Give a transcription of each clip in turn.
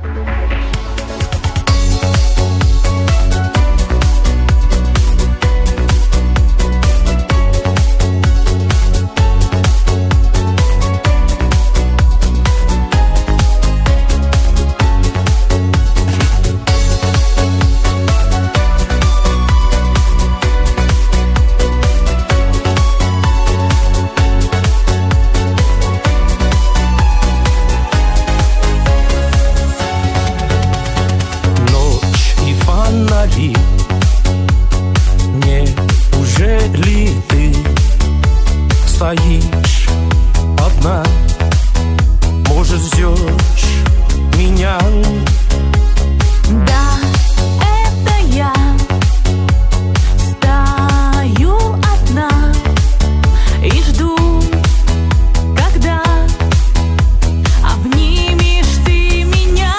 Неужели ты стоишь одна? Может, ждешь меня? Да, это я стою одна и жду, когда обнимешь ты меня.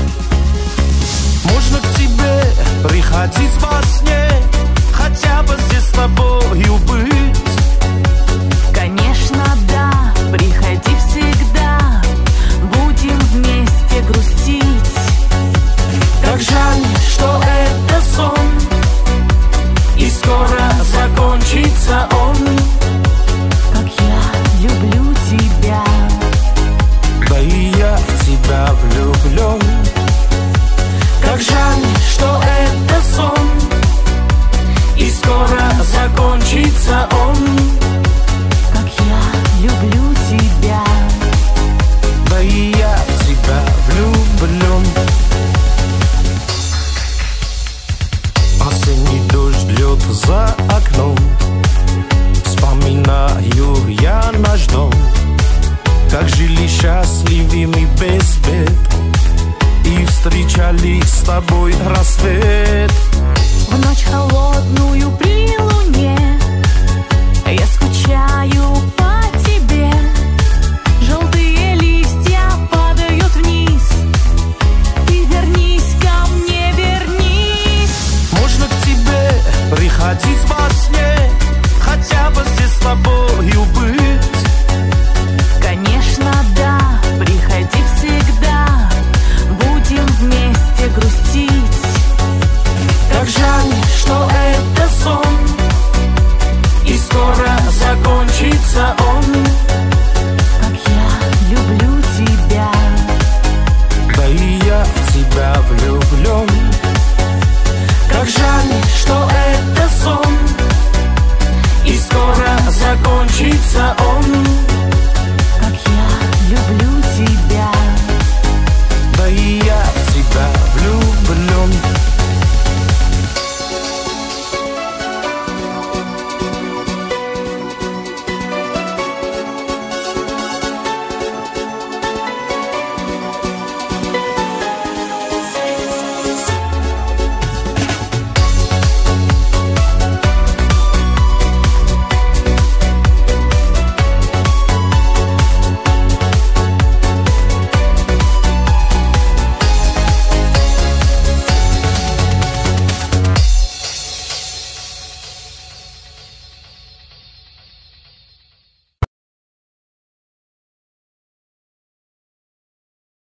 Можно к тебе приходить во сне, хотя бы здесь с тобою быть? Конечно, да, приходи всегда, будем вместе грустить. Как жаль, что это сон, и скоро закончится он. Как я люблю тебя, Да и я в тебя влюблен. Как жаль, что это сон, и скоро закончится он. как я люблю тебя. Да и я в тебя влюблен. Осенний дождь льет за окном, вспоминаю я наш дом, как жили счастливыми без бед и встречали с тобой рассвет. В ночь холодную